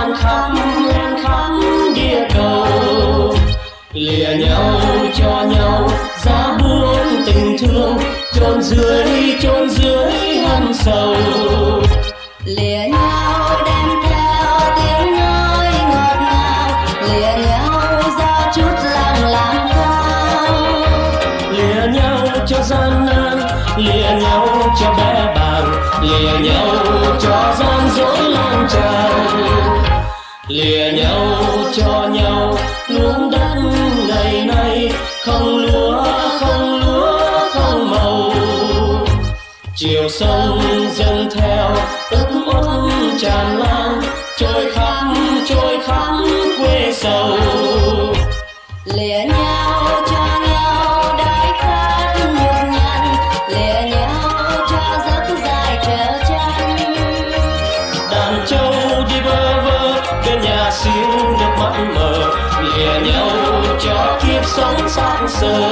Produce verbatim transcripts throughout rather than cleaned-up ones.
lan khắp lan khắp địa cầu. Lìa nhau cho nhau giá buông tình thương, chôn dưới chôn dưới hận sầu. Lìa nhau đem theo tiếng nói ngọt ngào, lìa nhau ra chút lòng làm cao. Lìa nhau cho gian nan, lìa nhau cho bé bàng, lìa nhau cho gian dối lan tràn. Lìa nhau cho nhau luống đất ngày nay, không lúa không lúa không màu. Chiều sông dâng theo ức uất tràn lan, trôi khắp trôi khắp quê sầu. Lìa nhau cho nhau đói khát nhục nhằn, lìa nhau cho giấc dài trở chân. Đàn trâu đi bơ vơ bên nhà xíu nước mắt mờ, lìa nhau cho kiếp sống xác sơ.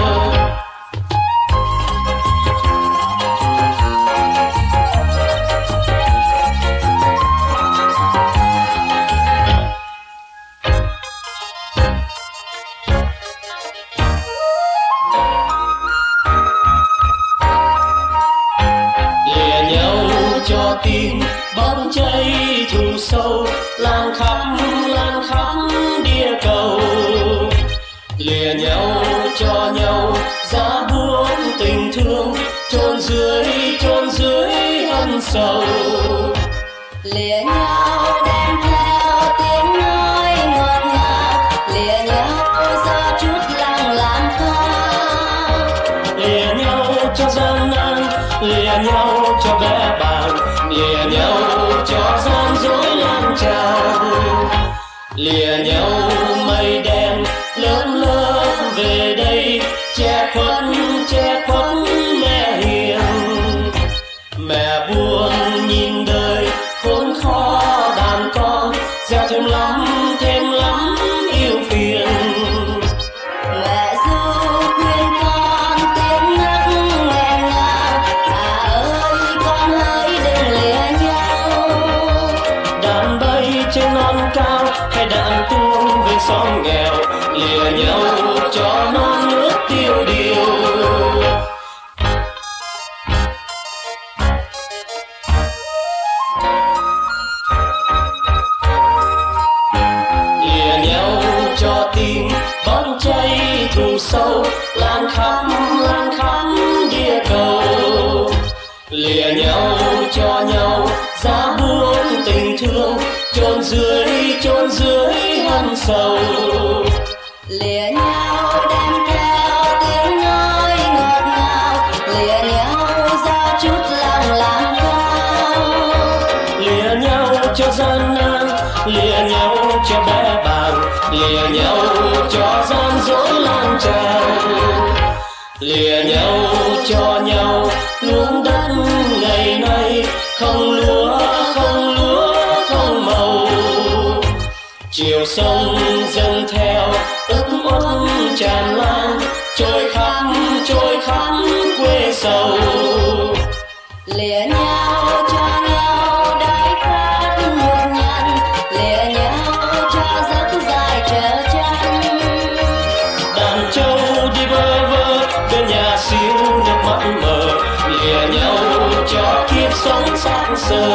Tim bóng cháy thù sâu lan khắp lan khắp địa cầu. Lìa nhau cho nhau giá buông tình thương, chôn dưới chôn dưới hận sầu. Lìa nhau đem theo tiếng nói ngọt ngào, lìa nhau ra chút lòng làm cao. Lìa nhau cho gian nan, lìa nhau cho bé bàng, lìa nhau cho gian dối lan tràn. Lìa nhau mây đen lớn lớn về đây, che khuất che khuất mẹ hiền. Mẹ buồn nhìn đời khốn khó đàn con, gieo thêm lắm thêm lắm yêu phiền. Mẹ ru khuyên con tiếng nấc nghẹn ngào, à ơi con hỡi đừng lìa nhau. Đàn bay trên non cao hay đàn tuông về xóm nghèo, lìa nhau cho non nước tiêu điều. Lìa nhau cho tim bóng cháy thù sâu lan khắp lan khắp địa cầu. Lìa nhau cho nhau giá buông tình thương, chôn dưới chôn dưới hận sầu. Lìa nhau đem theo tiếng nói ngọt ngào, lìa nhau ra chút lòng làm cao. Lìa nhau cho gian nan, lìa nhau cho bé bàng, lìa nhau cho gian dối lan tràn. Lìa nhau cho nhau luống đất ngày nay, không lúa không lúa không màu. Chiều sông dâng theo ức uất tràn lan, trôi khắp trôi khắp quê sầu. Lìa nhau cho nhau đói khát nhục nhằn, lìa nhau cho giấc dài trở chân. Đàn trâu đi bơ vơ bên nhà xíu nước mắt mờ, lìa nhau cho kiếp sống xác sơ.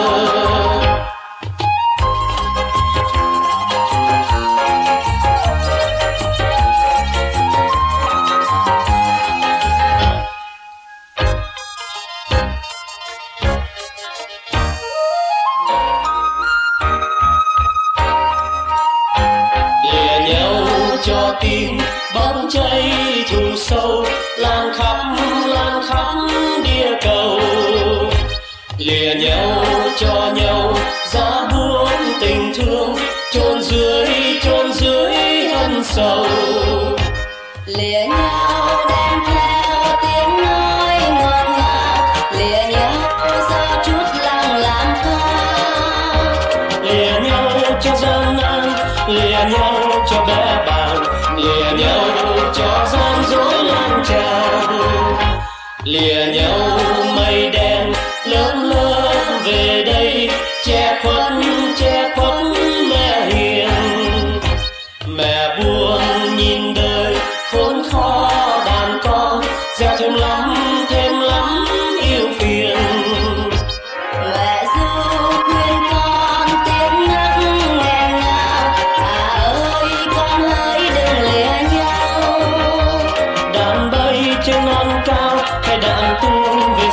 Lìa nhau cho tim bóng cháy thù sâu lan khắp lan khắp địa cầu. Lìa nhau cho nhau giá buông tình thương, chôn dưới chôn dưới hận sầu. Lìa nhau đem theo tiếng nói ngọt ngào, lìa nhau ra chút lòng làm cao. Lìa nhau cho gian nan, lìa nhau cho bé bàng, lìa nhau cho gian dối lan tràn. Lìa nhau mây đen lớn lớn về đây, che khuất che khuất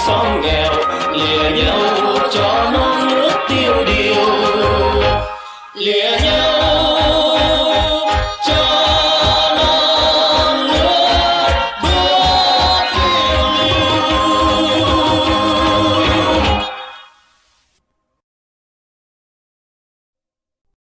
xóm nghèo, lìa nhau cho non nước tiêu điều, lìa nhau